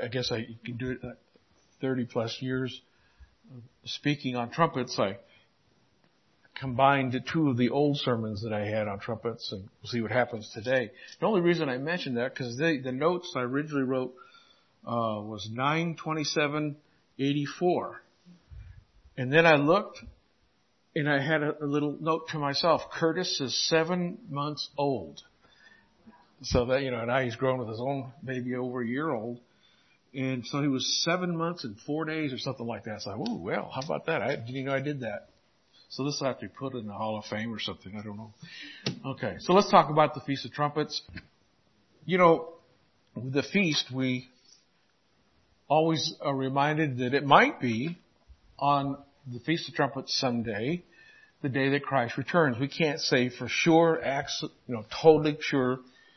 I guess you can do it 30 plus years speaking on trumpets. I combined two of the old sermons that I had on trumpets, and we'll see what happens today. The only reason I mentioned that, because the notes I originally wrote was 9/27/84. And then I looked, and I had a little note to myself, Curtis is 7 months old. So that, and now he's grown with his own baby over a year old. And so he was 7 months and 4 days or something like that. So I thought, oh, well, how about that? I didn't know I did that. So this will have to be put in the Hall of Fame or something. I don't know. Okay, so let's talk about the Feast of Trumpets. The feast, we always are reminded that it might be on the Feast of Trumpets Sunday, the day that Christ returns. We can't say for sure, totally sure.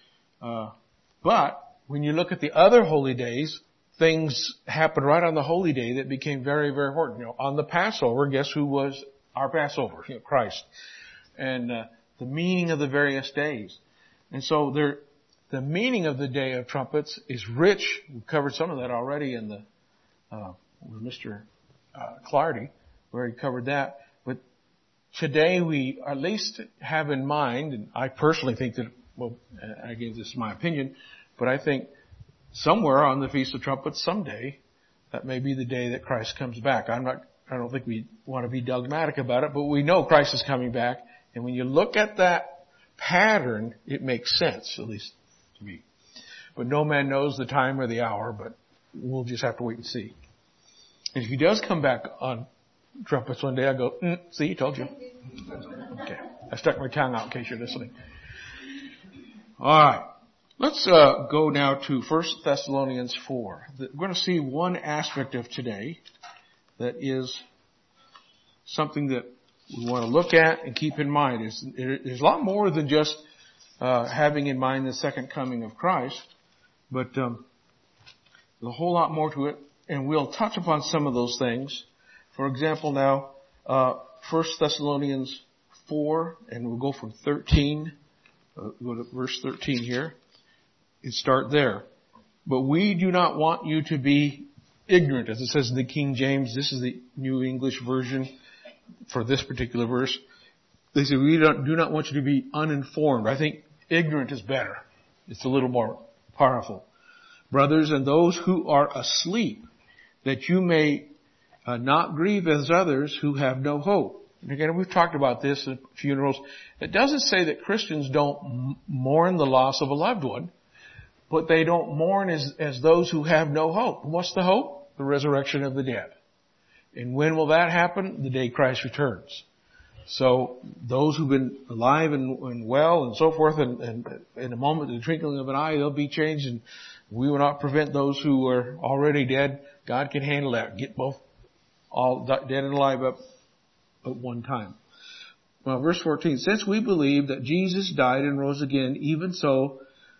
But when you look at the other holy days, things happen right on the holy day that became very, very important. On the Passover, guess who was our Passover? Christ. And the meaning of the various days. And so the meaning of the Day of Trumpets is rich. We covered some of that already in with Mr. Clardy, where he covered that. But today we at least have in mind, and I personally think that, I gave this my opinion, but I think somewhere on the Feast of Trumpets someday, that may be the day that Christ comes back. I don't think we want to be dogmatic about it, but we know Christ is coming back. And when you look at that pattern, it makes sense, at least to me. But no man knows the time or the hour, but we'll just have to wait and see. And if he does come back on trumpets one day, I go, see, I told you. Okay. I stuck my tongue out in case you're listening. All right. Let's go now to 1 Thessalonians 4. We're going to see one aspect of today that is something that we want to look at and keep in mind. There's a lot more than just having in mind the second coming of Christ, but there's a whole lot more to it, and we'll touch upon some of those things. For example, now, 1 Thessalonians 4, and we'll go from 13, go to verse 13 here, and start there. But we do not want you to be ignorant, as it says in the King James. This is the New English version for this particular verse. They say, we do not want you to be uninformed. I think ignorant is better. It's a little more powerful. Brothers, and those who are asleep, that you may not grieve as others who have no hope. And again, we've talked about this at funerals. It doesn't say that Christians don't mourn the loss of a loved one, but they don't mourn as those who have no hope. What's the hope? The resurrection of the dead. And when will that happen? The day Christ returns. So those who've been alive and well and so forth, and in a moment, the twinkling of an eye, they'll be changed, and we will not prevent those who are already dead. God can handle that. Get both all dead and alive up at one time. Well, verse 14, since we believe that Jesus died and rose again, even so,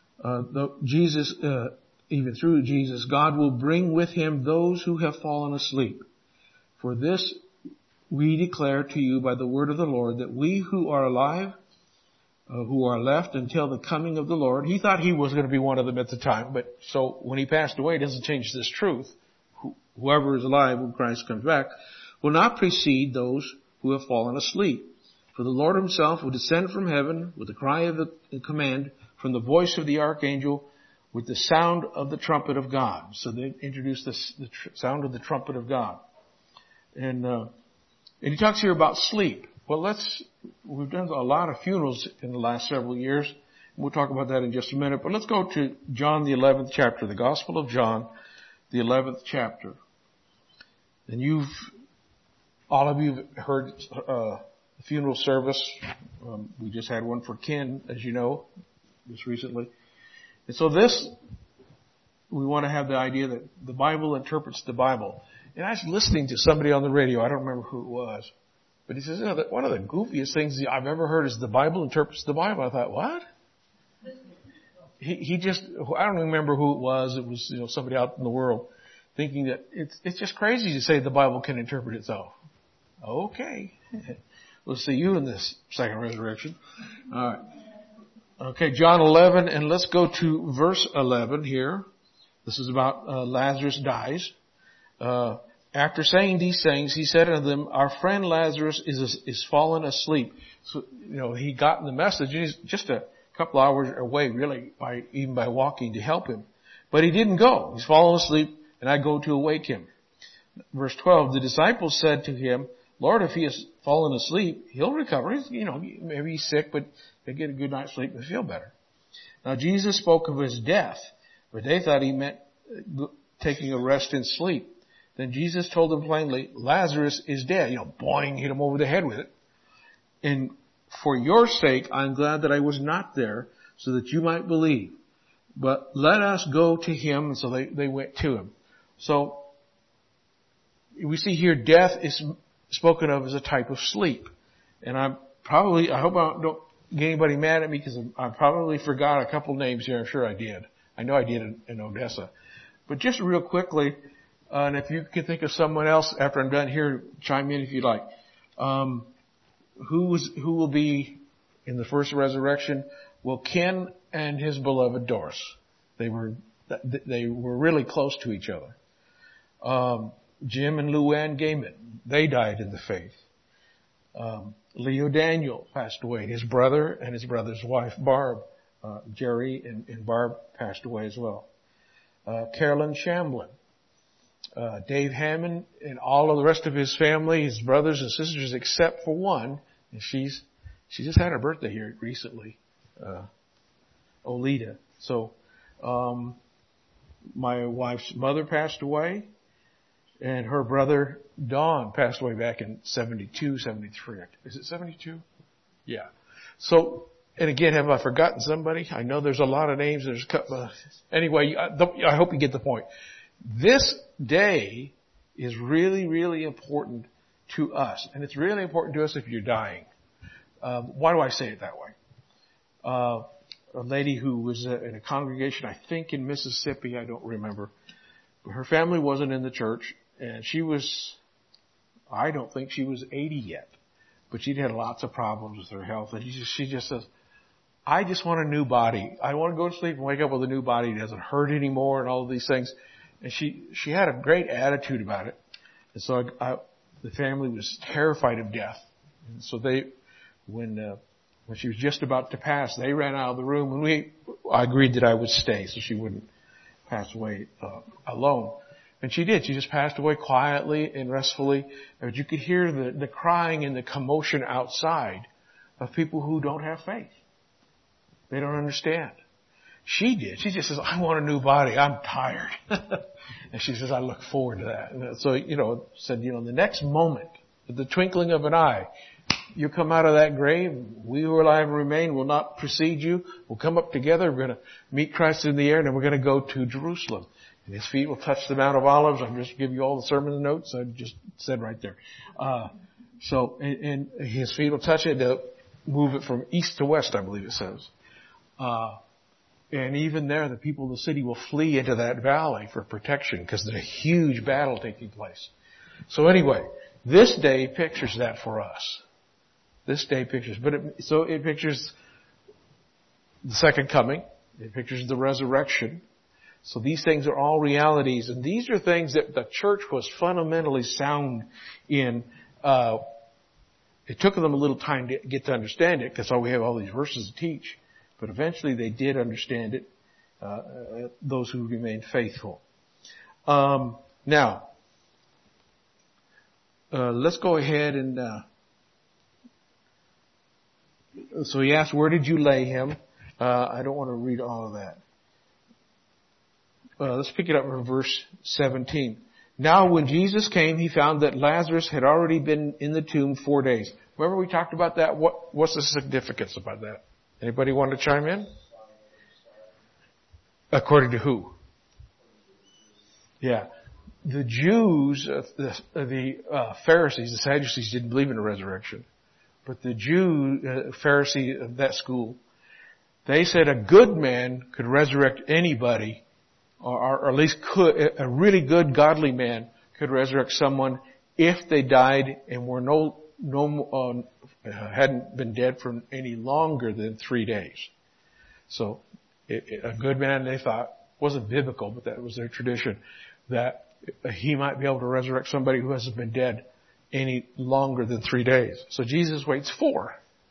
even through Jesus, God will bring with him those who have fallen asleep. For this we declare to you by the word of the Lord, that we who are alive, who are left until the coming of the Lord, he thought he was going to be one of them at the time, but so when he passed away, it doesn't change this truth. Whoever is alive when Christ comes back will not precede those who have fallen asleep. For the Lord himself will descend from heaven with a cry of a command, from the voice of the archangel, with the sound of the trumpet of God. So they introduced the sound of the trumpet of God. And he talks here about sleep. Well, we've done a lot of funerals in the last several years. We'll talk about that in just a minute. But let's go to John, the 11th chapter, the Gospel of John, the 11th chapter. And all of you have heard the funeral service. We just had one for Ken, as you know, just recently. And so we want to have the idea that the Bible interprets the Bible. And I was listening to somebody on the radio, I don't remember who it was, but he says, one of the goofiest things I've ever heard is the Bible interprets the Bible. I thought, what? He just, I don't remember who it was. It was, somebody out in the world thinking that it's just crazy to say the Bible can interpret itself. Okay. We'll see you in this second resurrection. All right. Okay, John 11, and let's go to verse 11 here. This is about Lazarus dies. After saying these things, he said unto them, our friend Lazarus is fallen asleep. So, he got the message. He's just a couple hours away, really, even by walking to help him. But he didn't go. He's fallen asleep, and I go to awake him. Verse 12, the disciples said to him, Lord, if he has fallen asleep, he'll recover. Maybe he's sick, but they get a good night's sleep and feel better. Now Jesus spoke of his death, but they thought he meant taking a rest in sleep. Then Jesus told them plainly, Lazarus is dead. Boing, hit him over the head with it. And for your sake, I'm glad that I was not there, so that you might believe. But let us go to him. And so they went to him. So we see here death is spoken of as a type of sleep. And I hope I don't get anybody mad at me, because I probably forgot a couple names here. I'm sure I did. I know I did in Odessa. But just real quickly, and if you can think of someone else after I'm done here, chime in if you'd like. Who will be in the first resurrection? Well, Ken and his beloved Doris. They were really close to each other. Jim and Luann Gaiman, they died in the faith. Leo Daniel passed away. His brother and his brother's wife, Barb. Jerry and Barb passed away as well. Carolyn Shamblin. Dave Hammond and all of the rest of his family, his brothers and sisters, except for one. And she just had her birthday here recently. Olita. So, my wife's mother passed away, and her brother Don passed away back in 72, 73. Is it 72? Yeah. So, and again, have I forgotten somebody? I know there's a lot of names. There's a couple. Anyway, I hope you get the point. This day is really, really important to us. And it's really important to us if you're dying. Why do I say it that way? A lady who was in a congregation, I think in Mississippi, I don't remember. But her family wasn't in the church, and I don't think she was 80 yet. But she'd had lots of problems with her health. And she just says, I just want a new body. I want to go to sleep and wake up with a new body. It doesn't hurt anymore and all of these things. And she had a great attitude about it. And so the family was terrified of death. And so when she was just about to pass, they ran out of the room, and I agreed that I would stay so she wouldn't pass away alone. And she did. She just passed away quietly and restfully. But you could hear the crying and the commotion outside of people who don't have faith. They don't understand. She did. She just says, I want a new body. I'm tired. And she says, I look forward to that. And so, said, the next moment, at the twinkling of an eye, you come out of that grave. We who are alive and remain will not precede you. We'll come up together. We're going to meet Christ in the air, and then we're going to go to Jerusalem. And his feet will touch the Mount of Olives. I'm just giving you all the sermon notes I just said right there. And his feet will touch it. They'll move it from east to west, I believe it says. And even there, the people of the city will flee into that valley for protection because there's a huge battle taking place. So anyway, this day pictures that for us. This day pictures, it pictures the second coming. It pictures the resurrection. So these things are all realities, and these are things that the church was fundamentally sound in. It took them a little time to get to understand it, because we have all these verses to teach. But eventually they did understand it, those who remained faithful. Now, let's go ahead and, so he asked, where did you lay him? I don't want to read all of that. Let's pick it up from verse 17. Now when Jesus came, he found that Lazarus had already been in the tomb 4 days. Remember we talked about that? What's the significance about that? Anybody want to chime in? According to who? Yeah. The Jews, the Pharisees, the Sadducees didn't believe in the resurrection. But the Pharisee of that school, they said a good man could resurrect anybody, or at least a really good godly man could resurrect someone if they died and were hadn't been dead for any longer than 3 days. So a good man, they thought, wasn't biblical, but that was their tradition, that he might be able to resurrect somebody who hasn't been dead any longer than 3 days. So Jesus waits 4.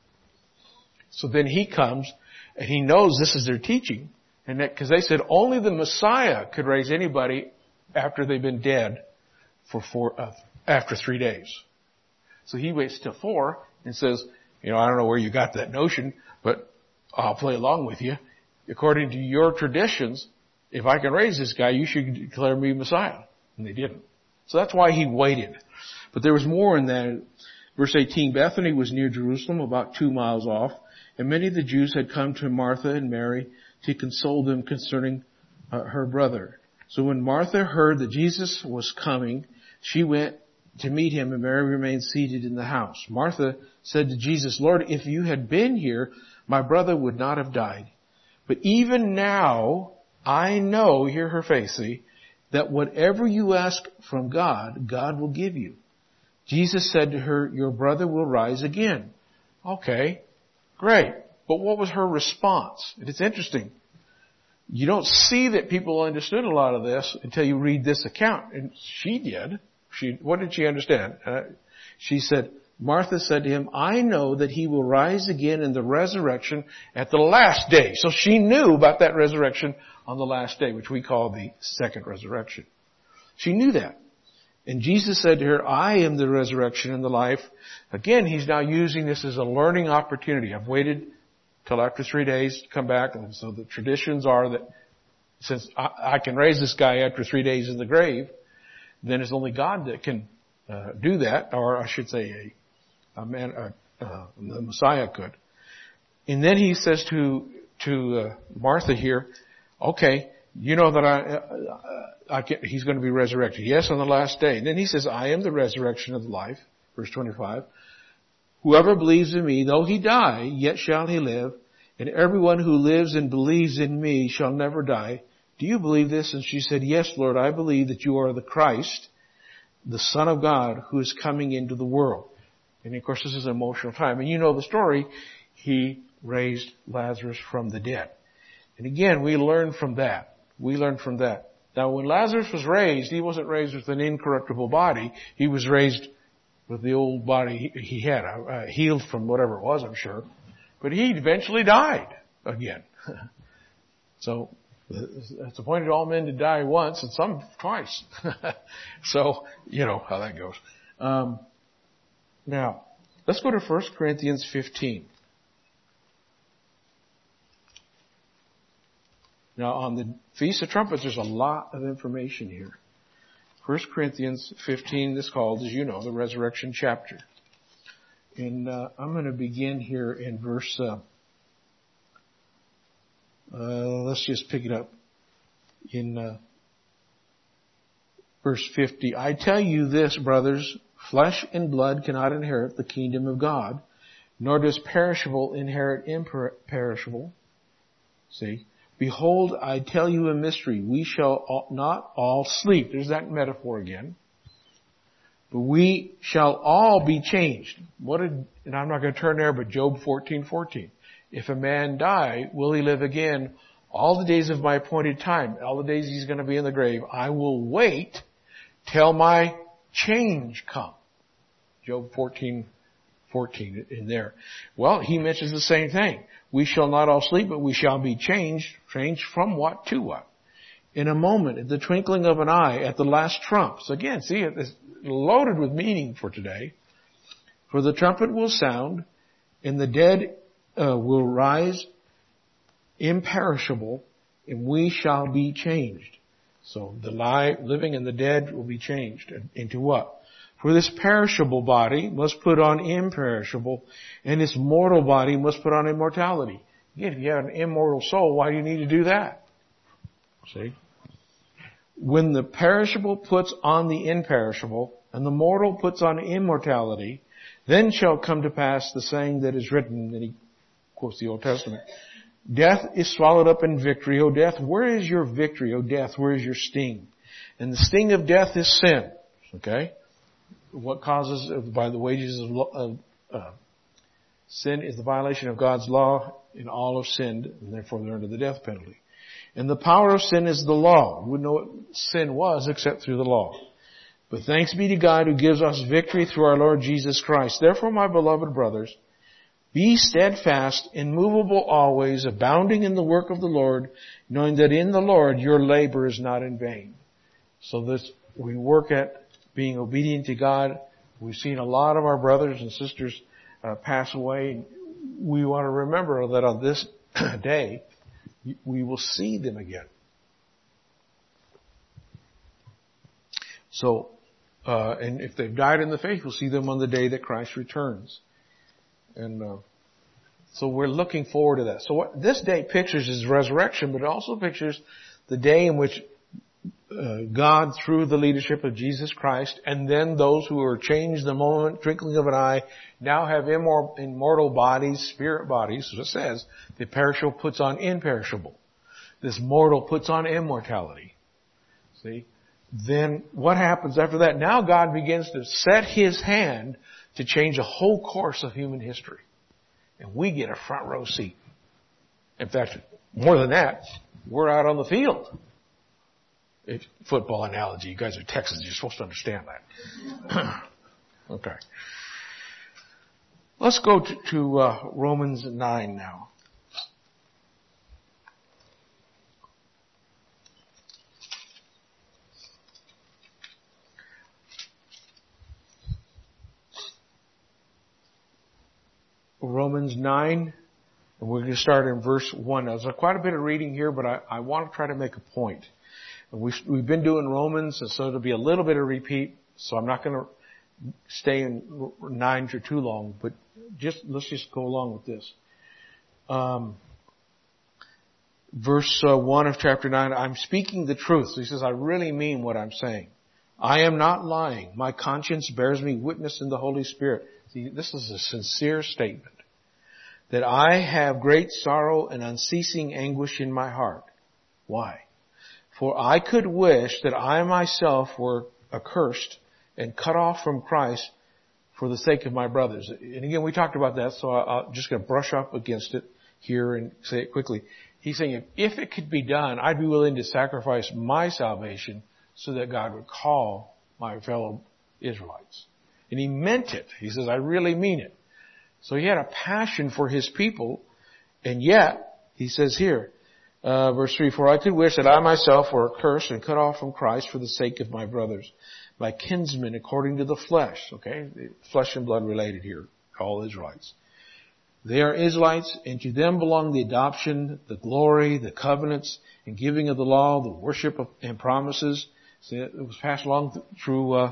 So then he comes, and he knows this is their teaching, and that because they said only the Messiah could raise anybody after they've been dead for after 3 days. So he waits till 4 and says, I don't know where you got that notion, but I'll play along with you. According to your traditions, if I can raise this guy, you should declare me Messiah. And they didn't. So that's why he waited. But there was more in that. Verse 18, Bethany was near Jerusalem, about 2 miles off, and many of the Jews had come to Martha and Mary to console them concerning her brother. So when Martha heard that Jesus was coming, she went to meet him, and Mary remained seated in the house. Martha said to Jesus, Lord, if you had been here, my brother would not have died. But even now, I know, hear her face, see, that whatever you ask from God, God will give you. Jesus said to her, your brother will rise again. Okay, great. But what was her response? And it's interesting. You don't see that people understood a lot of this until you read this account. And she did. What did she understand? She said, Martha said to him, I know that he will rise again in the resurrection at the last day. So she knew about that resurrection on the last day, which we call the second resurrection. She knew that. And Jesus said to her, I am the resurrection and the life. Again, he's now using this as a learning opportunity. I've waited till after 3 days to come back. And so the traditions are that since I can raise this guy after 3 days in the grave, then it's only God that can do that, or I should say the Messiah could. And then he says to Martha here, okay, you know that he's going to be resurrected. Yes, on the last day. And then he says, I am the resurrection of life. Verse 25. Whoever believes in me, though he die, yet shall he live. And everyone who lives and believes in me shall never die. Do you believe this? And she said, yes, Lord, I believe that you are the Christ, the Son of God, who is coming into the world. And of course, this is an emotional time. And you know the story. He raised Lazarus from the dead. And again, we learn from that. Now, when Lazarus was raised, he wasn't raised with an incorruptible body. He was raised with the old body he had, healed from whatever it was, I'm sure. But he eventually died again. So, it's appointed all men to die once and some twice. So, you know how that goes. Now, let's go to 1 Corinthians 15. Now, on the Feast of Trumpets, there's a lot of information here. 1 Corinthians 15 is called, as you know, the resurrection chapter. And I'm going to begin here in verse, let's just pick it up in verse 50. I tell you this, brothers, flesh and blood cannot inherit the kingdom of God, nor does perishable inherit imperishable. See? Behold, I tell you a mystery. We shall not all sleep. There's that metaphor again. But we shall all be changed. And I'm not going to turn there, but Job 14:14. If a man die, will he live again? All the days of my appointed time, all the days he's going to be in the grave, I will wait till my change come. Job 14:14 in there. Well, he mentions the same thing. We shall not all sleep, but we shall be changed. Changed from what to what? In a moment, at the twinkling of an eye, at the last trump. So again, see, it's loaded with meaning for today. For the trumpet will sound, and the dead will rise imperishable, and we shall be changed. So the living and the dead will be changed. Into what? For this perishable body must put on imperishable, and this mortal body must put on immortality. Again, if you have an immortal soul, why do you need to do that? See? When the perishable puts on the imperishable, and the mortal puts on immortality, then shall come to pass the saying that is written, and he quotes the Old Testament. Death is swallowed up in victory. O death, where is your victory? O death, where is your sting? And the sting of death is sin. Okay? What causes, by the wages of sin is the violation of God's law, and all have sinned, and therefore they're under the death penalty. And the power of sin is the law. We wouldn't know what sin was except through the law. But thanks be to God who gives us victory through our Lord Jesus Christ. Therefore, my beloved brothers, be steadfast, immovable always, abounding in the work of the Lord, knowing that in the Lord your labor is not in vain. So this, we work at being obedient to God. We've seen a lot of our brothers and sisters pass away. We want to remember that on this day, we will see them again. So, and if they've died in the faith, we'll see them on the day that Christ returns. And so we're looking forward to that. So what this day pictures is resurrection, but it also pictures the day in which God, through the leadership of Jesus Christ, and then those who are changed the moment, twinkling of an eye, now have immortal bodies, spirit bodies, as it says, the perishable puts on imperishable. This mortal puts on immortality. See? Then what happens after that? Now God begins to set His hand to change the whole course of human history. And we get a front row seat. In fact, more than that, we're out on the field. It's football analogy. You guys are Texans. You're supposed to understand that. Okay. Let's go to Romans 9 now. Romans 9, and we're going to start in verse 1. Now, there's quite a bit of reading here, but I want to try to make a point. We've been doing Romans, and so it'll be a little bit of repeat, so I'm not going to stay in 9 for too long, but let's just go along with this. Verse 1 of chapter 9, I'm speaking the truth. So he says, I really mean what I'm saying. I am not lying. My conscience bears me witness in the Holy Spirit. See, this is a sincere statement. That I have great sorrow and unceasing anguish in my heart. Why? For I could wish that I myself were accursed and cut off from Christ for the sake of my brothers. And again, we talked about that, so I'm just going to brush up against it here and say it quickly. He's saying, if it could be done, I'd be willing to sacrifice my salvation so that God would call my fellow Israelites. And he meant it. He says, I really mean it. So he had a passion for his people, and yet, he says here, verse 3, for I could wish that I myself were accursed and cut off from Christ for the sake of my brothers, my kinsmen according to the flesh. Okay? Flesh and blood related here, all Israelites. They are Israelites, and to them belong the adoption, the glory, the covenants, and giving of the law, the worship and promises. See, it was passed along through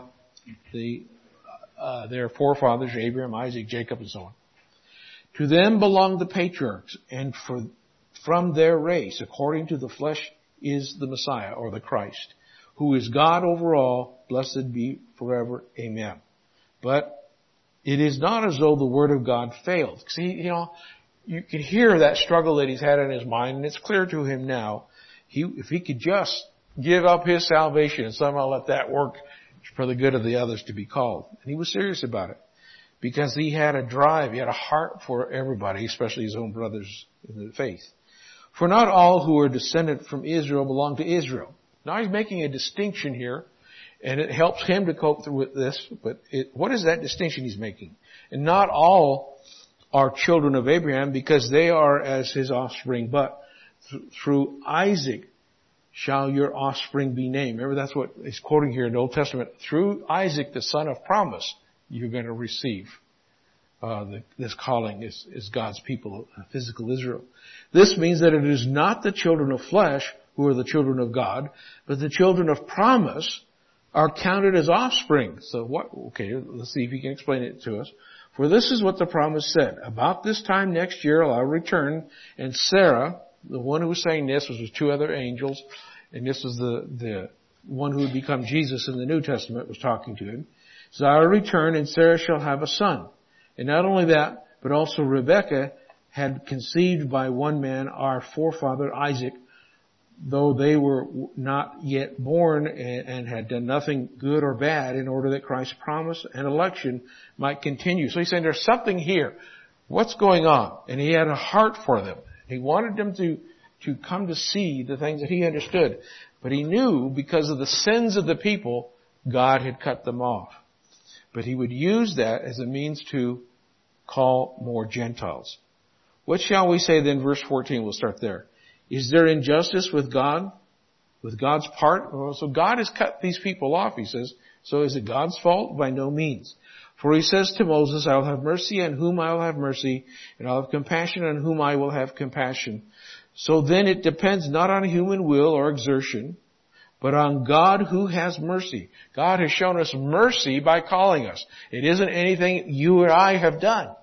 their forefathers, Abraham, Isaac, Jacob, and so on. To them belong the patriarchs, and from their race, according to the flesh, is the Messiah, or the Christ, who is God over all, blessed be forever. Amen. But it is not as though the word of God failed. See, you can hear that struggle that he's had in his mind, and it's clear to him now. If he could just give up his salvation and somehow let that work for the good of the others to be called. And he was serious about it. Because he had a drive, he had a heart for everybody, especially his own brothers in the faith. For not all who are descended from Israel belong to Israel. Now he's making a distinction here, and it helps him to cope with this, but what is that distinction he's making? And not all are children of Abraham because they are as his offspring, but through Isaac shall your offspring be named. Remember, that's what he's quoting here in the Old Testament. Through Isaac, the son of promise, you're going to receive this calling as God's people, physical Israel. This means that it is not the children of flesh who are the children of God, but the children of promise are counted as offspring. So what? Okay, let's see if he can explain it to us. For this is what the promise said. About this time next year I'll return, and Sarah, the one who was saying this, was with two other angels, and this was the one who would become Jesus in the New Testament, was talking to him. So I will return, and Sarah shall have a son. And not only that, but also Rebekah had conceived by one man, our forefather Isaac, though they were not yet born and had done nothing good or bad, in order that Christ's promise and election might continue. So he's saying there's something here. What's going on? And he had a heart for them. He wanted them to come to see the things that he understood. But he knew because of the sins of the people, God had cut them off. But he would use that as a means to call more Gentiles. What shall we say then? Verse 14, we'll start there. Is there injustice with God? With God's part? Well, so God has cut these people off, he says. So is it God's fault? By no means. For he says to Moses, I will have mercy on whom I will have mercy, and I will have compassion on whom I will have compassion. So then it depends not on human will or exertion, but on God who has mercy. God has shown us mercy by calling us. It isn't anything you and I have done.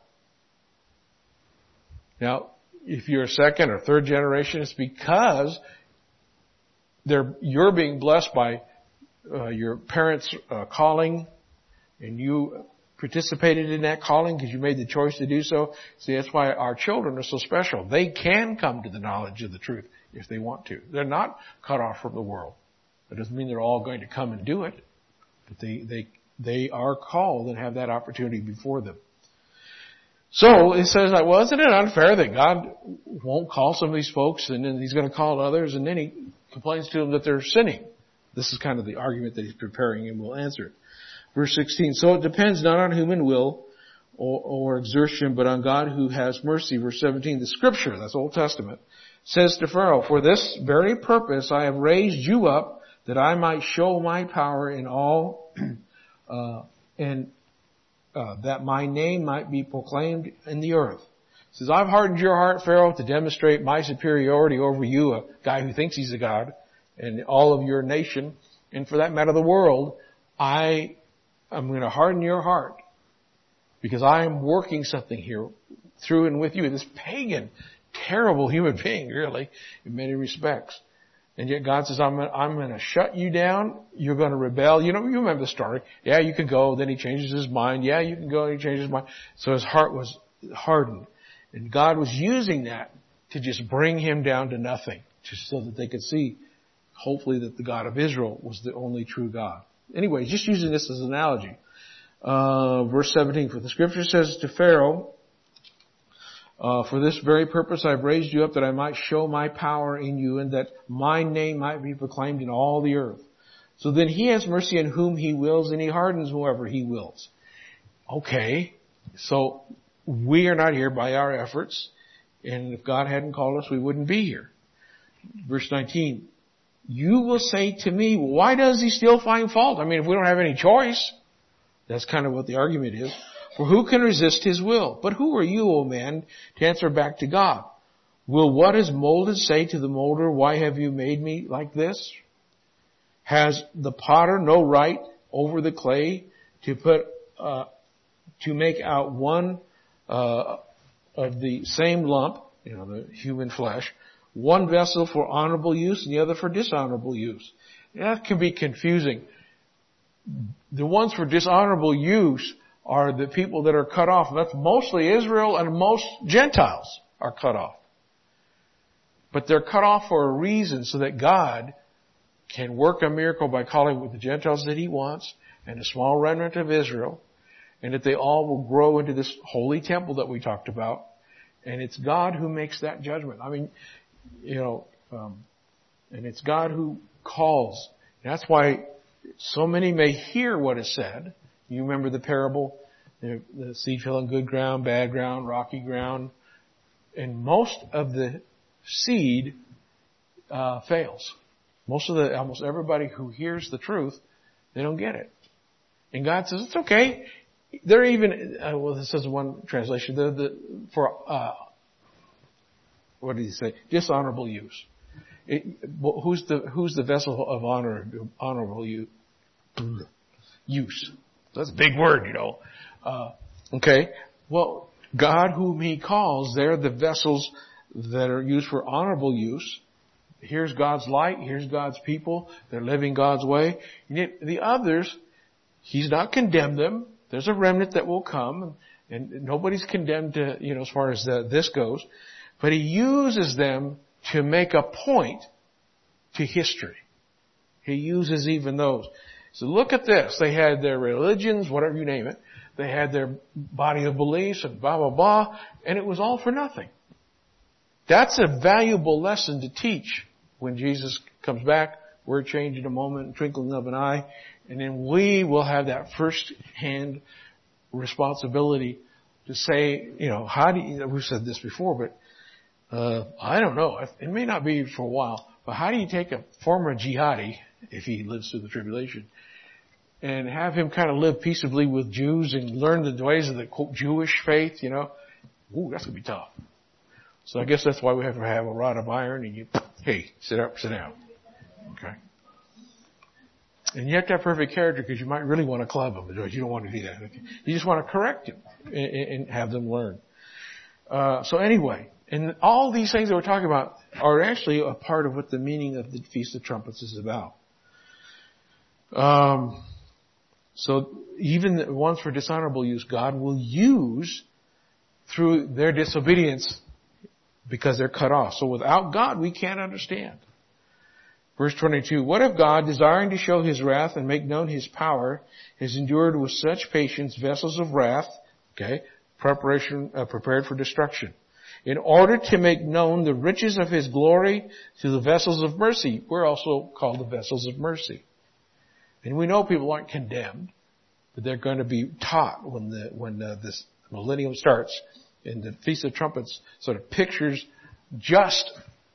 Now, if you're a second or third generation, it's because you're being blessed by your parents' calling, and you participated in that calling because you made the choice to do so. See, that's why our children are so special. They can come to the knowledge of the truth if they want to. They're not cut off from the world. That doesn't mean they're all going to come and do it, but they are called and have that opportunity before them. So it says, well, isn't it unfair that God won't call some of these folks and then he's going to call others and then he complains to them that they're sinning? This is kind of the argument that he's preparing and we'll answer it. Verse 16, so it depends not on human will or exertion, but on God who has mercy. Verse 17, the scripture, that's Old Testament, says to Pharaoh, for this very purpose I have raised you up that I might show my power in all, that my name might be proclaimed in the earth. It says, I've hardened your heart, Pharaoh, to demonstrate my superiority over you, a guy who thinks he's a god, and all of your nation, and for that matter, the world. I'm going to harden your heart because I am working something here through and with you. This pagan, terrible human being, really, in many respects. And yet God says, I'm going to shut you down. You're going to rebel. You remember the story. Yeah, you can go. Then he changes his mind. Yeah, you can go. And he changes his mind. So his heart was hardened. And God was using that to just bring him down to nothing, just so that they could see, hopefully, that the God of Israel was the only true God. Anyway, just using this as an analogy. Verse 17, for the scripture says to Pharaoh, for this very purpose I've raised you up that I might show my power in you and that my name might be proclaimed in all the earth. So then he has mercy on whom he wills and he hardens whoever he wills. Okay, so we are not here by our efforts, and if God hadn't called us, we wouldn't be here. Verse 19, you will say to me, why does he still find fault? I mean, if we don't have any choice, that's kind of what the argument is. For who can resist his will? But who are you, O man, to answer back to God? Will what is molded say to the molder, why have you made me like this? Has the potter no right over the clay to make out one of the same lump, the human flesh, one vessel for honorable use and the other for dishonorable use? That can be confusing. The ones for dishonorable use are the people that are cut off. That's mostly Israel, and most Gentiles are cut off. But they're cut off for a reason, so that God can work a miracle by calling with the Gentiles that he wants and a small remnant of Israel, and that they all will grow into this holy temple that we talked about. And it's God who makes that judgment. I mean, and it's God who calls. That's why so many may hear what is said. You remember the parable, the seed fell on good ground, bad ground, rocky ground. And most of the seed fails. Almost everybody who hears the truth, they don't get it. And God says, it's okay. They're even, this is one translation, what did he say? Dishonorable use. Who's the vessel of honorable use? That's a big word, Okay. Well, God whom he calls, they're the vessels that are used for honorable use. Here's God's light. Here's God's people. They're living God's way. And yet the others, he's not condemned them. There's a remnant that will come, and nobody's condemned to, as far as this goes. But he uses them to make a point to history. He uses even those. So look at this. They had their religions, whatever you name it. They had their body of beliefs and blah, blah, blah. And it was all for nothing. That's a valuable lesson to teach when Jesus comes back. We're changed in a moment, twinkling of an eye, and then we will have that first-hand responsibility to say, how do you, we've said this before, but I don't know. It may not be for a while, but how do you take a former jihadi, if he lives through the tribulation, and have him kind of live peaceably with Jews and learn the ways of the quote, Jewish faith, Ooh, that's going to be tough. So I guess that's why we have to have a rod of iron and hey, sit up, sit down. Okay. And you have to have perfect character because you might really want to club them. You don't want to do that. You just want to correct them and have them learn. So anyway, and all these things that we're talking about are actually a part of what the meaning of the Feast of Trumpets is about. So even the ones for dishonorable use, God will use through their disobedience because they're cut off. So without God, we can't understand. Verse 22, what if God, desiring to show His wrath and make known His power, has endured with such patience vessels of wrath, prepared for destruction, in order to make known the riches of His glory to the vessels of mercy. We're also called the vessels of mercy. And we know people aren't condemned, but they're going to be taught when this millennium starts. And the Feast of Trumpets sort of pictures just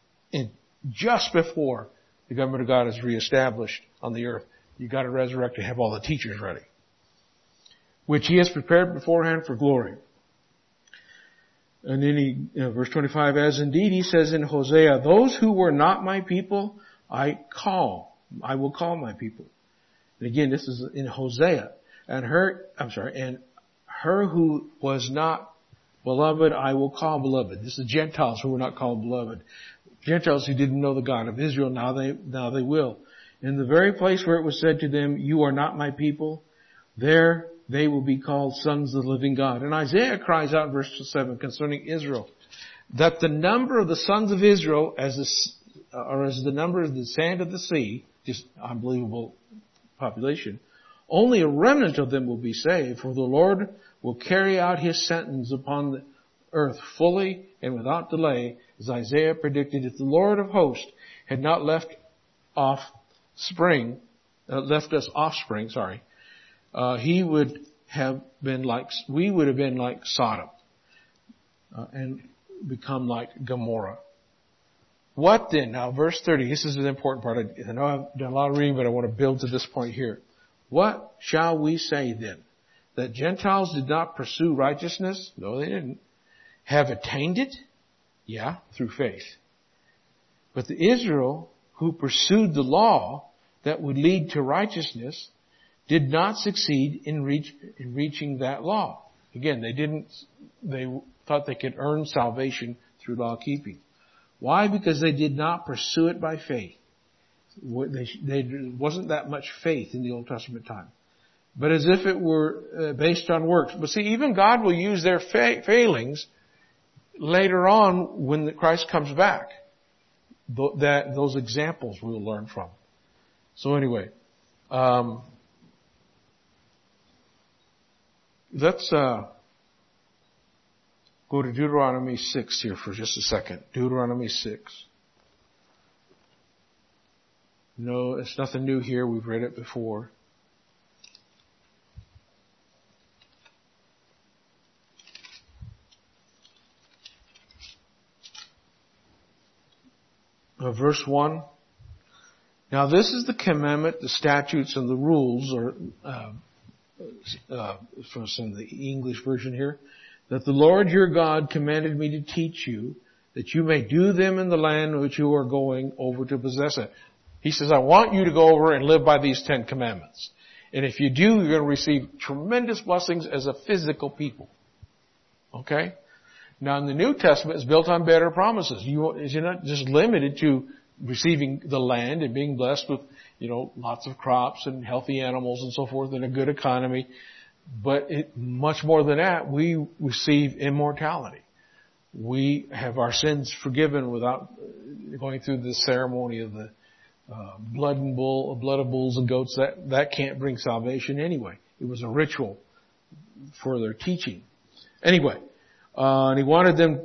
before the government of God is reestablished on the earth. You got to resurrect and have all the teachers ready, which He has prepared beforehand for glory. And then verse 25, as indeed He says in Hosea, those who were not my people, I will call my people. And again, this is in Hosea. And her who was not beloved, I will call beloved. This is Gentiles who were not called beloved. Gentiles who didn't know the God of Israel, now they will. In the very place where it was said to them, you are not my people, there they will be called sons of the living God. And Isaiah cries out in verse 7 concerning Israel, that the number of the sons of Israel as the number of the sand of the sea, just unbelievable population, only a remnant of them will be saved, for the Lord will carry out His sentence upon the earth fully and without delay, as Isaiah predicted. If the Lord of hosts had not left us offspring, we would have been like Sodom, and become like Gomorrah. What then? Now, verse 30, this is an important part. I know I've done a lot of reading, but I want to build to this point here. What shall we say then? That Gentiles did not pursue righteousness? No, they didn't. Have attained it? Yeah, through faith. But the Israel who pursued the law that would lead to righteousness did not succeed in reaching that law. Again, they thought they could earn salvation through law keeping. Why? Because they did not pursue it by faith. There wasn't that much faith in the Old Testament time. But as if it were based on works. But see, even God will use their failings later on when Christ comes back. Those examples we'll learn from. So anyway, let's go to Deuteronomy 6 here for just a second. Deuteronomy 6. No, it's nothing new here. We've read it before. Verse 1. Now this is the commandment, the statutes, and the rules, or from the English version here, that the Lord your God commanded me to teach you, that you may do them in the land which you are going over to possess it. He says, I want you to go over and live by these 10 commandments. And if you do, you're going to receive tremendous blessings as a physical people. Okay? Now in the New Testament, it's built on better promises. You're not just limited to receiving the land and being blessed with, lots of crops and healthy animals and so forth and a good economy. But much more than that, we receive immortality. We have our sins forgiven without going through the ceremony of the blood of bulls and goats. That can't bring salvation anyway. It was a ritual for their teaching. Anyway, and he wanted them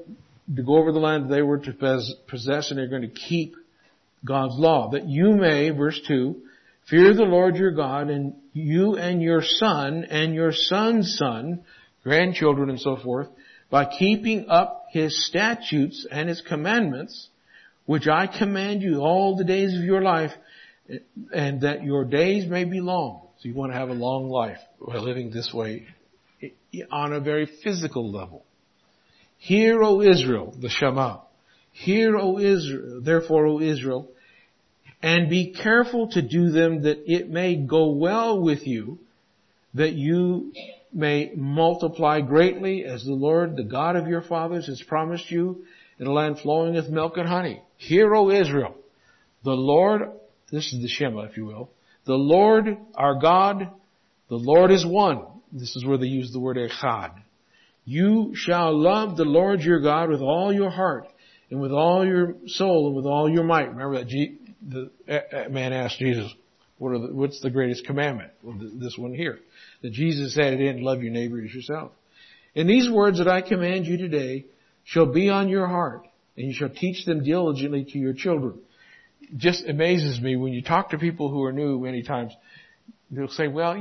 to go over the land they were to possess, and they're going to keep God's law. That you may, verse 2, fear the Lord your God, and you and your son and your son's son, grandchildren and so forth, by keeping up His statutes and His commandments, which I command you all the days of your life, and that your days may be long. So you want to have a long life by living this way on a very physical level. Hear, O Israel, the Shema. Hear, O Israel, therefore, O Israel, and be careful to do them, that it may go well with you, that you may multiply greatly, as the Lord, the God of your fathers, has promised you, in a land flowing with milk and honey. Hear, O Israel, the Lord, this is the Shema, if you will, the Lord our God, the Lord is one. This is where they use the word echad. You shall love the Lord your God with all your heart, and with all your soul, and with all your might. Remember that the man asked Jesus, what's the greatest commandment? Well, this one here. That Jesus added in, love your neighbor as yourself. And these words that I command you today shall be on your heart, and you shall teach them diligently to your children. Just amazes me when you talk to people who are new many times. They'll say, well,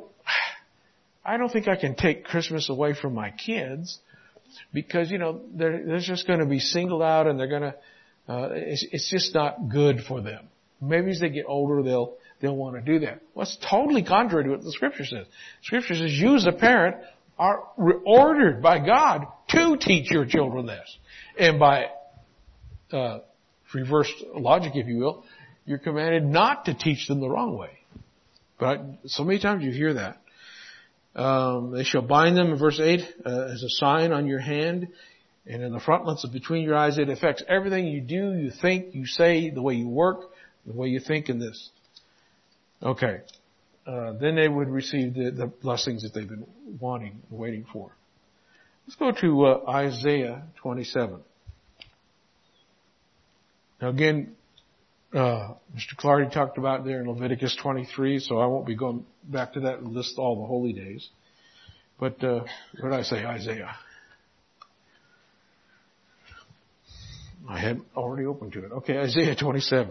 I don't think I can take Christmas away from my kids because, they're just going to be singled out and they're going to, it's just not good for them. Maybe as they get older, they'll want to do that. Well, it's totally contrary to what the Scripture says. Scripture says you as a parent are ordered by God to teach your children this. And by reverse logic, if you will, you're commanded not to teach them the wrong way. But so many times you hear that. They shall bind them, in verse 8, as a sign on your hand and in the frontlets of between your eyes. It affects everything you do, you think, you say, the way you work, the way you think in this. Okay. Then they would receive the blessings that they've been wanting and waiting for. Let's go to Isaiah 27. Now again, Mr. Clardy talked about there in Leviticus 23, so I won't be going back to that and list all the holy days. But what did I say? Isaiah. I had already opened to it. Okay, Isaiah 27.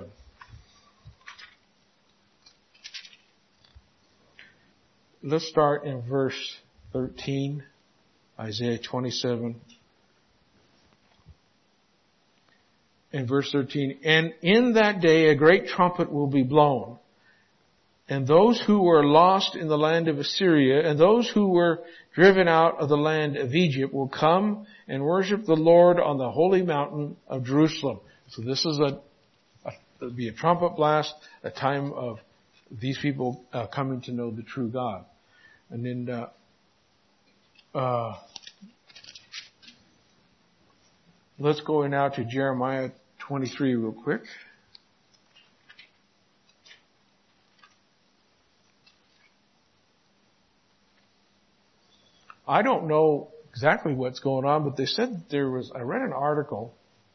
Let's start in verse 13. Isaiah 27. In verse 13, and in that day a great trumpet will be blown, and those who were lost in the land of Assyria, and those who were driven out of the land of Egypt will come and worship the Lord on the holy mountain of Jerusalem. So this is it'll be a trumpet blast, a time of these people coming to know the true God. And then let's go now to Jeremiah 23 real quick. I don't know exactly what's going on, but they said I read an article.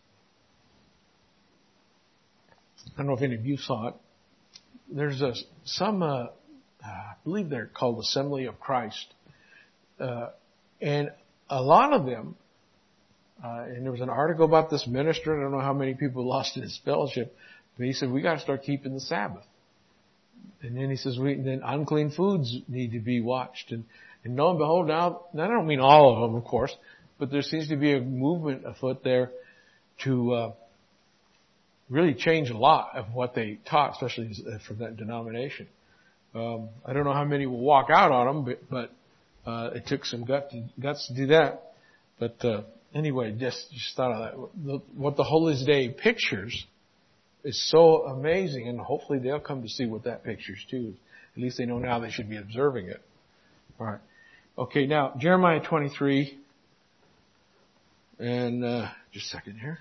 I don't know if any of you saw it. There's I believe they're called Assembly of Christ. And a lot of them, and there was an article about this minister. I don't know how many people lost in his fellowship, but he said, we got to start keeping the Sabbath. And then he says, then unclean foods need to be watched. And lo and behold, now, I don't mean all of them, of course, but there seems to be a movement afoot there to really change a lot of what they taught, especially from that denomination. I don't know how many will walk out on them, but it took some guts to do that. But anyway, just thought of that. What the Holy Day pictures is so amazing, and hopefully they'll come to see what that pictures too. At least they know now they should be observing it. All right. Okay, now Jeremiah 23, and just a second here.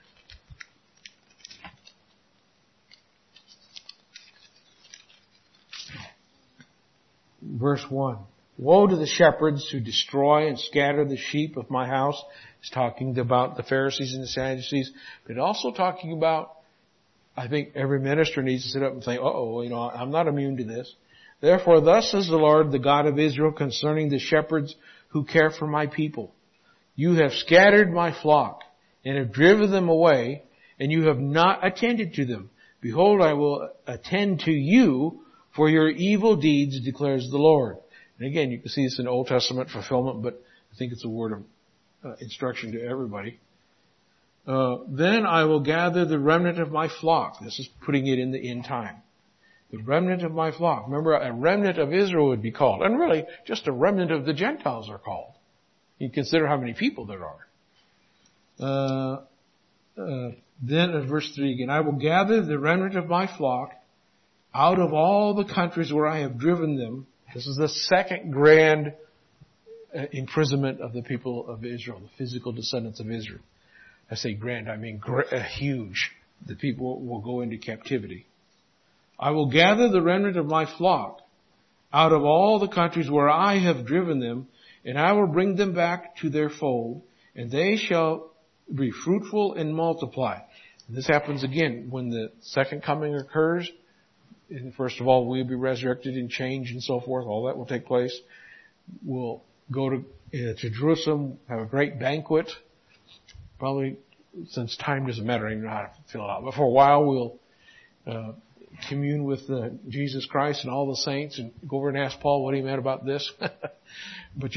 Verse 1. Woe to the shepherds who destroy and scatter the sheep of my house. It's talking about the Pharisees and the Sadducees, but also talking about, I think every minister needs to sit up and think, I'm not immune to this. Therefore, thus says the Lord, the God of Israel, concerning the shepherds who care for my people. You have scattered my flock and have driven them away, and you have not attended to them. Behold, I will attend to you for your evil deeds, declares the Lord. And again, you can see this in Old Testament fulfillment, but I think it's a word of instruction to everybody. Then I will gather the remnant of my flock. This is putting it in the end time. The remnant of my flock. Remember, a remnant of Israel would be called. And really, just a remnant of the Gentiles are called. You consider how many people there are. Then in verse 3 again, I will gather the remnant of my flock out of all the countries where I have driven them. This is the second grand imprisonment of the people of Israel, the physical descendants of Israel. I say grand, I mean huge. The people will go into captivity. I will gather the remnant of my flock out of all the countries where I have driven them, and I will bring them back to their fold, and they shall be fruitful and multiply. And this happens again when the second coming occurs. And first of all, we'll be resurrected and changed and so forth. All that will take place. We'll go to Jerusalem, have a great banquet. Probably, since time doesn't matter, I don't even know how to fill it out. But for a while, we'll commune with Jesus Christ and all the saints and go over and ask Paul what he meant about this. But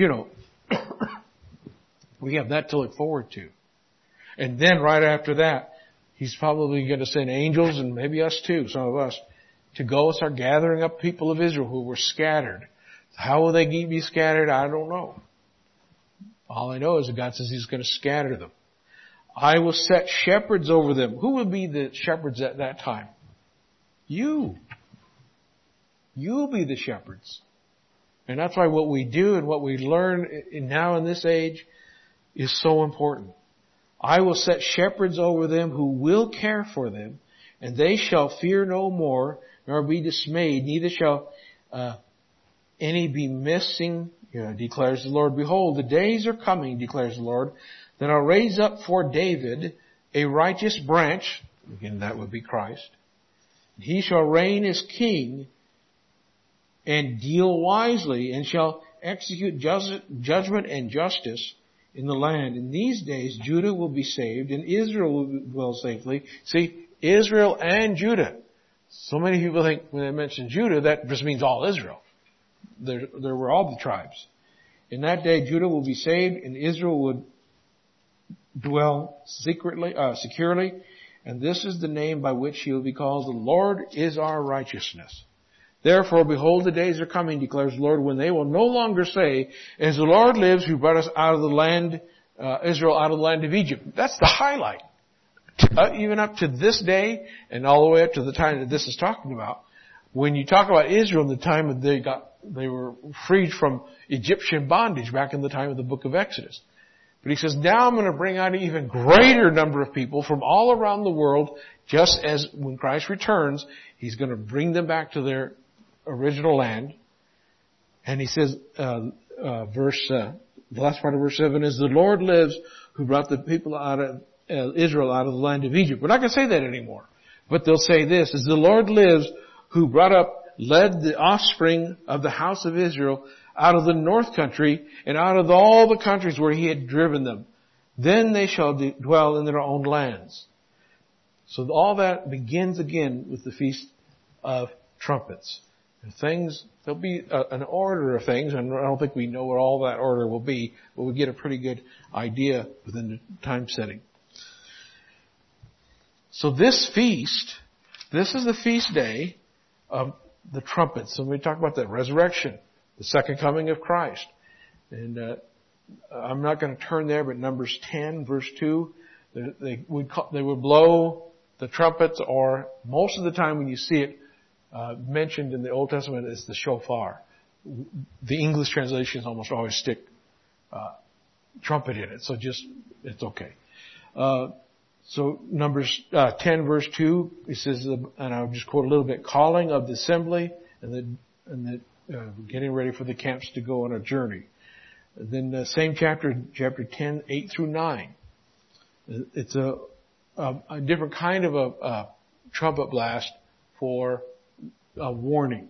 we have that to look forward to. And then right after that, he's probably going to send angels, and maybe us too, some of us, to go and start gathering up people of Israel who were scattered. How will they be scattered? I don't know. All I know is that God says he's going to scatter them. I will set shepherds over them. Who will be the shepherds at that time? You. You'll be the shepherds. And that's why what we do and what we learn now in this age is so important. I will set shepherds over them who will care for them, and they shall fear no more, nor be dismayed, neither shall any be missing, declares the Lord. Behold, the days are coming, declares the Lord, that I'll raise up for David a righteous branch, again that would be Christ. He shall reign as king and deal wisely, and shall execute judgment and justice in the land. In these days, Judah will be saved, and Israel will dwell safely. See, Israel and Judah. So many people think when they mention Judah, that just means all Israel. There were all the tribes. In that day, Judah will be saved, and Israel would dwell securely. And this is the name by which he will be called. The Lord is our righteousness. Therefore, behold, the days are coming, declares the Lord, when they will no longer say, as the Lord lives, who brought us out of the land, Israel out of the land of Egypt. That's the highlight. Even up to this day, and all the way up to the time that this is talking about, when you talk about Israel in the time that they were freed from Egyptian bondage back in the time of the book of Exodus. But he says, now I'm going to bring out an even greater number of people from all around the world, just as when Christ returns, he's going to bring them back to their original land. And he says, the last part of verse 7 is, the Lord lives who brought the people out of Israel out of the land of Egypt. We're not going to say that anymore. But they'll say this, is the Lord lives who led the offspring of the house of Israel out of the north country and out of all the countries where he had driven them. Then they shall dwell in their own lands. So all that begins again with the Feast of Trumpets. There'll be an order of things, and I don't think we know what all that order will be, but we get a pretty good idea within the time setting. So this feast, this is the feast day of the trumpets. So we talk about the resurrection, the second coming of Christ. And I'm not going to turn there, but Numbers 10, verse 2, they would blow the trumpets, or most of the time when you see it mentioned in the Old Testament, it's the shofar. The English translations almost always stick trumpet in it, so it's okay. So Numbers 10, verse 2, it says, and I'll just quote a little bit, calling of the assembly and the getting ready for the camps to go on a journey. Then the same chapter 10, 8 through 9. It's a different kind of a trumpet blast for a warning.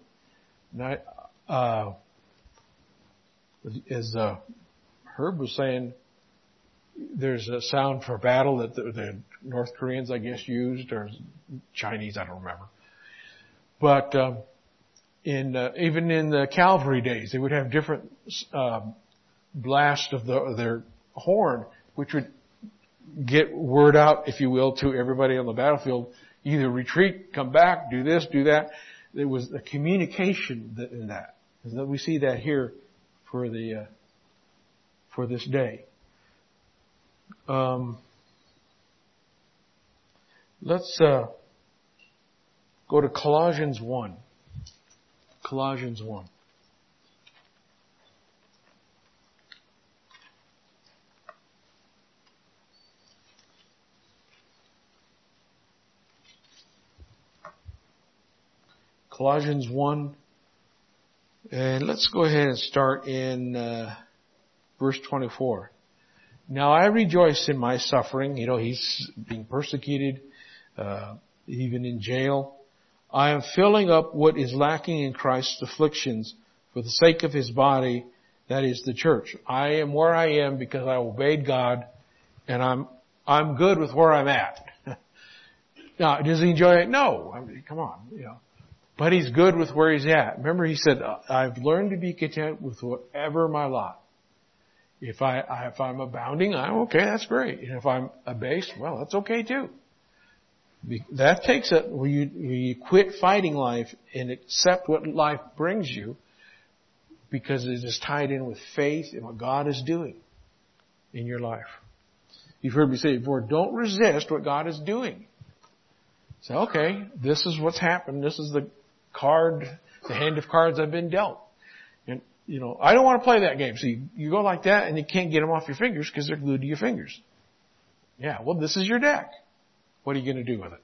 As Herb was saying, there's a sound for battle that the North Koreans, I guess, used, or Chinese, I don't remember. But even in the cavalry days, they would have different blasts of their horn, which would get word out, if you will, to everybody on the battlefield. Either retreat, come back, do this, do that. There was a communication in that. And we see that here for this day. Let's go to Colossians 1. Colossians 1. Colossians 1. And let's go ahead and start in verse 24. Now I rejoice in my suffering. You know, he's being persecuted, even in jail. I am filling up what is lacking in Christ's afflictions for the sake of His body, that is the church. I am where I am because I obeyed God, and I'm good with where I'm at. Now, does He enjoy it? No. I mean, come on, you know. But He's good with where He's at. Remember, He said, I've learned to be content with whatever my lot. If I'm abounding, I'm okay, that's great. And if I'm abased, well, that's okay too. That takes it, when you quit fighting life and accept what life brings you, because it is tied in with faith in what God is doing in your life. You've heard me say before, don't resist what God is doing. Say, okay, this is what's happened. This is the hand of cards I've been dealt. And, you know, I don't want to play that game. See, you go like that and you can't get them off your fingers because they're glued to your fingers. Yeah, well, this is your deck. What are you going to do with it?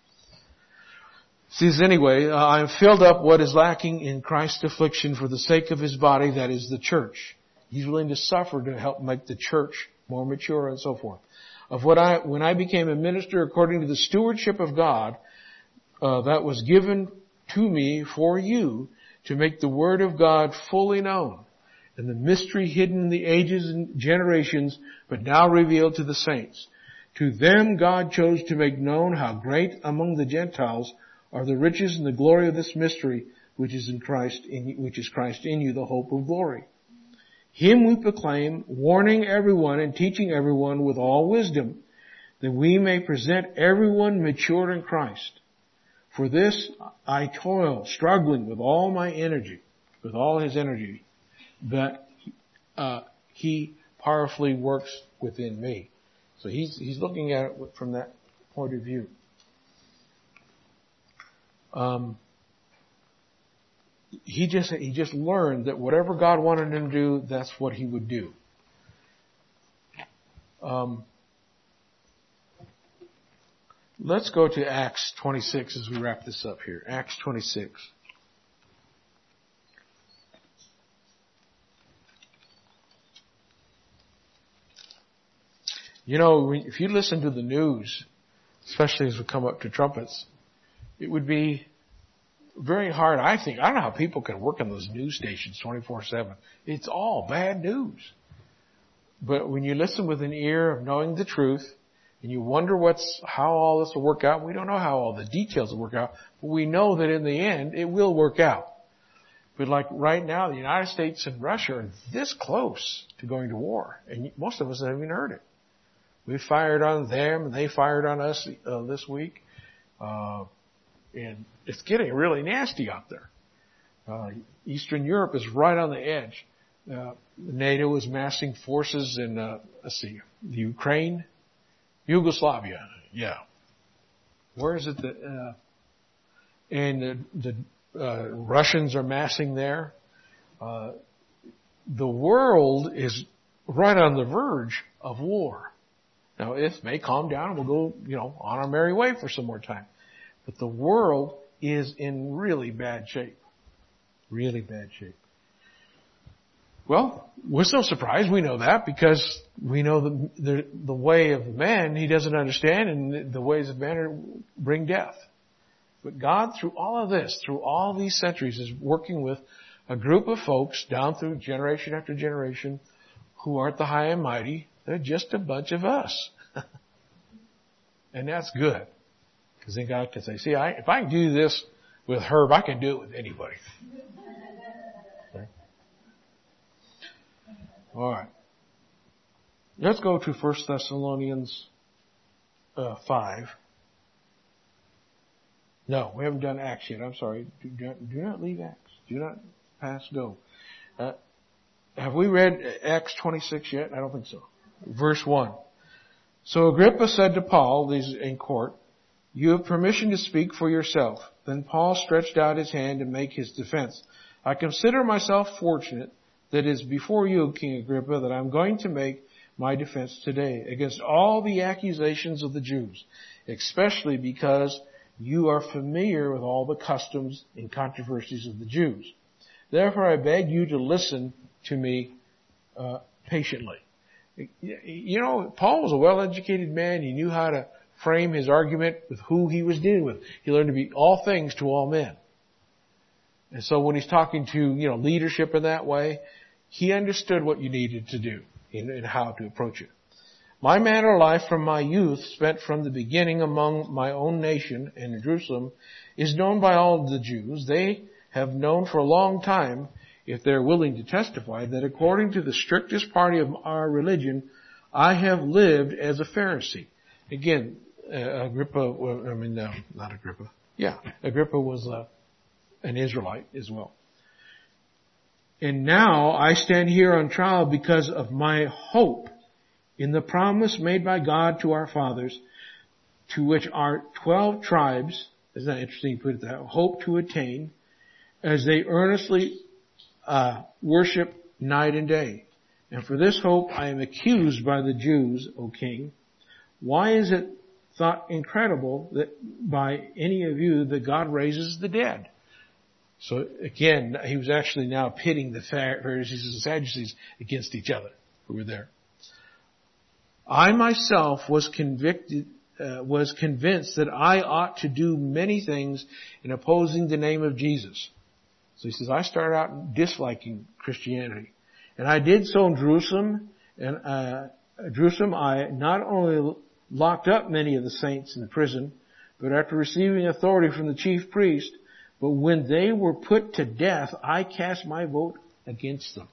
Says anyway, I have filled up what is lacking in Christ's affliction for the sake of His body, that is the church. He's willing to suffer to help make the church more mature and so forth. When I became a minister according to the stewardship of God, that was given to me for you to make the word of God fully known, and the mystery hidden in the ages and generations, but now revealed to the saints. To them God chose to make known how great among the Gentiles are the riches and the glory of this mystery, which is Christ in you, the hope of glory. Him we proclaim, warning everyone and teaching everyone with all wisdom, that we may present everyone mature in Christ. For this I toil, struggling with all my energy, with all His energy, that He powerfully works within me. So he's looking at it from that point of view. He just learned that whatever God wanted him to do, that's what he would do. Let's go to Acts 26 as we wrap this up here. Acts 26. You know, if you listen to the news, especially as we come up to trumpets, it would be very hard, I think. I don't know how people can work on those news stations 24/7. It's all bad news. But when you listen with an ear of knowing the truth, and you wonder how all this will work out, we don't know how all the details will work out, but we know that in the end, it will work out. But like right now, the United States and Russia are this close to going to war, and most of us haven't even heard it. We fired on them, and they fired on us this week. And it's getting really nasty out there. Eastern Europe is right on the edge. NATO is massing forces in, the Ukraine, Yugoslavia. Yeah. Where is it that, and the Russians are massing there? The world is right on the verge of war. Now, it may calm down and we'll go, on our merry way for some more time. But the world is in really bad shape. Really bad shape. Well, we're so surprised. We know that because we know the way of man he doesn't understand, and the ways of man bring death. But God, through all of this, through all these centuries, is working with a group of folks down through generation after generation who aren't the high and mighty. They're just a bunch of us. And that's good. Because then God can say, see, if I can do this with Herb, I can do it with anybody. Okay. All right. Let's go to 1 Thessalonians 5. No, we haven't done Acts yet. I'm sorry. Do not leave Acts. Do not pass go. Have we read Acts 26 yet? I don't think so. Verse 1. So Agrippa said to Paul, these in court, you have permission to speak for yourself. Then Paul stretched out his hand to make his defense. I consider myself fortunate that it is before you, King Agrippa, that I'm going to make my defense today against all the accusations of the Jews, especially because you are familiar with all the customs and controversies of the Jews. Therefore, I beg you to listen to me patiently. You know, Paul was a well-educated man. He knew how to frame his argument with who he was dealing with. He learned to be all things to all men. And so when he's talking to, leadership in that way, he understood what you needed to do and how to approach it. My manner of life from my youth, spent from the beginning among my own nation and in Jerusalem, is known by all the Jews. They have known for a long time, if they're willing to testify, that according to the strictest party of our religion, I have lived as a Pharisee. Again, Agrippa was an Israelite as well. And now I stand here on trial because of my hope in the promise made by God to our fathers, to which our 12 tribes, isn't that interesting you put it that way, hope to attain, as they earnestly worship night and day. And for this hope I am accused by the Jews, O king. Why is it thought incredible that by any of you that God raises the dead? So again, he was actually now pitting the Pharisees and Sadducees against each other who were there. I myself was convinced that I ought to do many things in opposing the name of Jesus. So he says, I started out disliking Christianity. And I did so in Jerusalem. And Jerusalem, I not only locked up many of the saints in the prison, but after receiving authority from the chief priest, but when they were put to death, I cast my vote against them.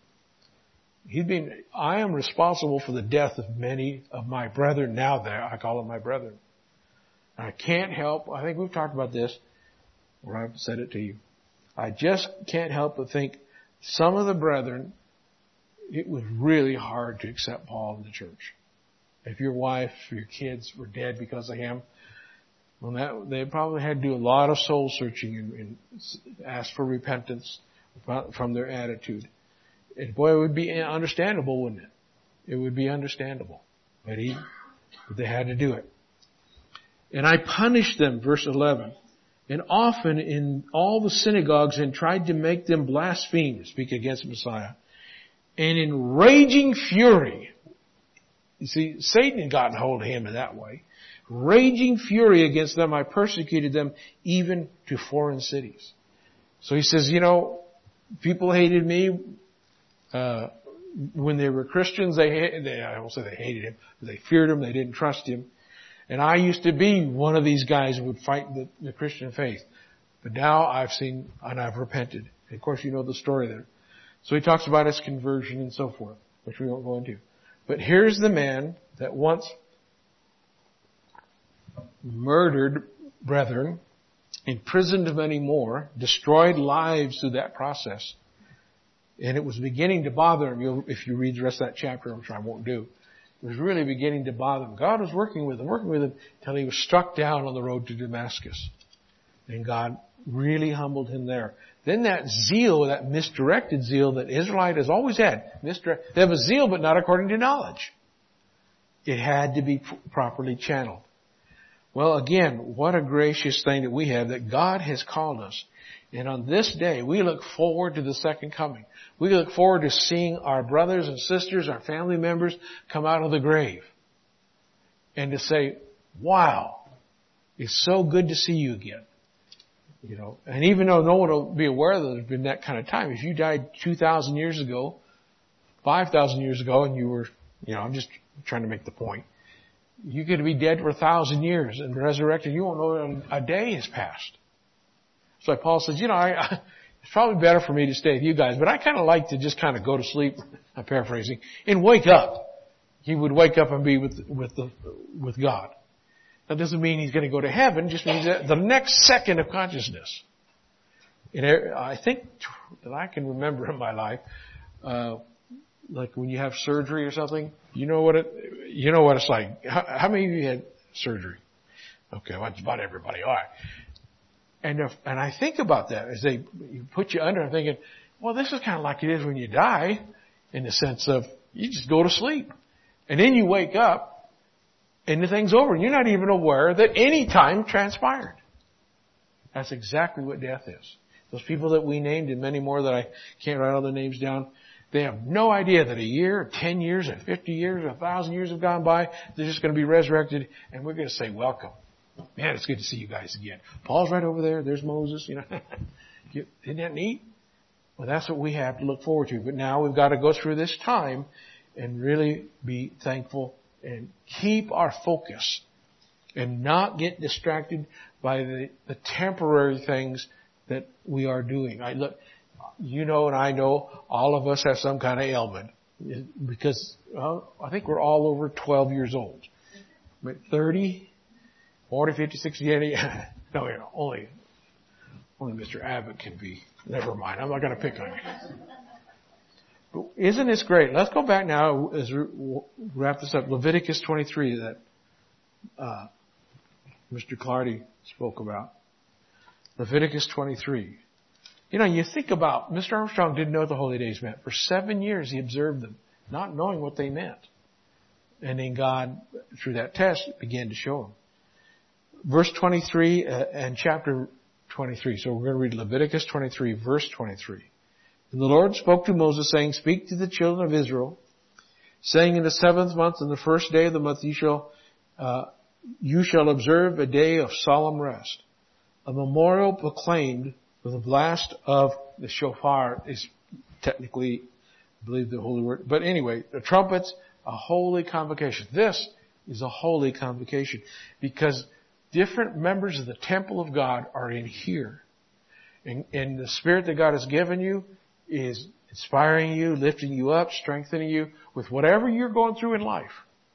I am responsible for the death of many of my brethren now there. I call them my brethren. I can't help, I think we've talked about this, or I've said it to you. I just can't help but think some of the brethren, it was really hard to accept Paul in the church. If your wife or your kids were dead because of him, well, they probably had to do a lot of soul searching and ask for repentance from their attitude. And boy, it would be understandable, wouldn't it? It would be understandable. But they had to do it. And I punished them, verse 11, and often in all the synagogues and tried to make them blaspheme, speak against Messiah. And in raging fury, you see, Satan had gotten hold of him in that way. Raging fury against them, I persecuted them even to foreign cities. So he says, people hated me when they were Christians. I won't say they hated him, but they feared him. They didn't trust him. And I used to be one of these guys who would fight the Christian faith. But now I've seen and I've repented. And of course, you know the story there. So he talks about his conversion and so forth, which we won't go into. But here's the man that once murdered brethren, imprisoned many more, destroyed lives through that process. And it was beginning to bother him. If you read the rest of that chapter, which I won't do, it was really beginning to bother him. God was working with him until he was struck down on the road to Damascus. And God really humbled him there. Then that zeal, that misdirected zeal that Israelite has always had, they have a zeal but not according to knowledge. It had to be properly channeled. Well, again, what a gracious thing that we have, that God has called us. And on this day, we look forward to the second coming. We look forward to seeing our brothers and sisters, our family members come out of the grave. And to say, wow, it's so good to see you again. And even though no one will be aware that there's been that kind of time, if you died 2,000 years ago, 5,000 years ago, and you were, I'm just trying to make the point. You could be dead for 1,000 years and resurrected. You won't know a day has passed. So like Paul says, it's probably better for me to stay with you guys, but I kind of like to just kind of go to sleep, I'm paraphrasing, and wake up. He would wake up and be with God. That doesn't mean he's going to go to heaven, just means that the next second of consciousness. And I think that I can remember in my life, like when you have surgery or something, you know what it's like. How many of you had surgery? Okay, well, that's about everybody. All right. And I think about that as they put you under. I'm thinking, well, this is kind of like it is when you die, in the sense of you just go to sleep, and then you wake up, and the thing's over, and you're not even aware that any time transpired. That's exactly what death is. Those people that we named and many more that I can't write all their names down, they have no idea that a year, 10 years, and 50 years, 1,000 years have gone by. They're just going to be resurrected, and we're going to say, welcome. Man, it's good to see you guys again. Paul's right over there. There's Moses. Isn't that neat? Well, that's what we have to look forward to. But now we've got to go through this time and really be thankful and keep our focus and not get distracted by the temporary things that we are doing. And I know all of us have some kind of ailment because I think we're all over 12 years old. But 30, 40, 50, 60, 80, no, only Mr. Abbott can be. Never mind. I'm not going to pick on you. But isn't this great? Let's go back now as we wrap this up. Leviticus 23 that Mr. Clardy spoke about. Leviticus 23. You think about, Mr. Armstrong didn't know what the holy days meant. For 7 years he observed them, not knowing what they meant. And then God, through that test, began to show him. Verse 23 and chapter 23. So we're going to read Leviticus 23, verse 23. And the Lord spoke to Moses, saying, speak to the children of Israel, saying, in the 7th month, on the 1st day of the month, you shall observe a day of solemn rest, a memorial proclaimed with a blast of the shofar is technically, I believe, the holy word. But anyway, the trumpets, a holy convocation. This is a holy convocation because different members of the temple of God are in here. And the Spirit that God has given you is inspiring you, lifting you up, strengthening you with whatever you're going through in life.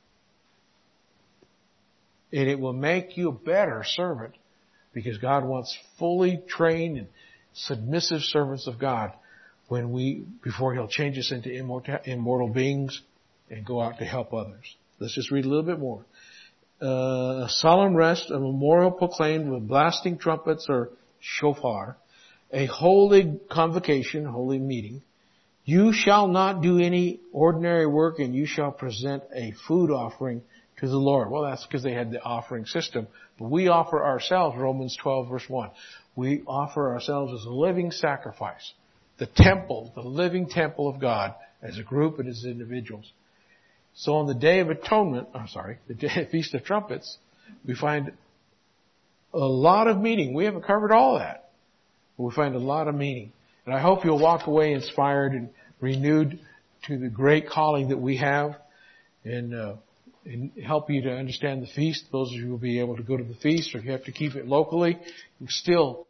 And it will make you a better servant because God wants fully trained and submissive servants of God before He'll change us into immortal beings and go out to help others. Let's just read a little bit more. A solemn rest, a memorial proclaimed with blasting trumpets or shofar, a holy convocation, holy meeting. You shall not do any ordinary work, and you shall present a food offering to the Lord. Well, that's because they had the offering system. But we offer ourselves, Romans 12, verse 1. We offer ourselves as a living sacrifice. The temple, the living temple of God, as a group and as individuals. So on the Day of Atonement, the Feast of Trumpets, we find a lot of meaning. We haven't covered all that. But we find a lot of meaning. And I hope you'll walk away inspired and renewed to the great calling that we have and help you to understand the feast. Those of you who will be able to go to the feast, or if you have to keep it locally, you still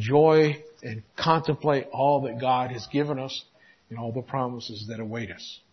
enjoy and contemplate all that God has given us and all the promises that await us.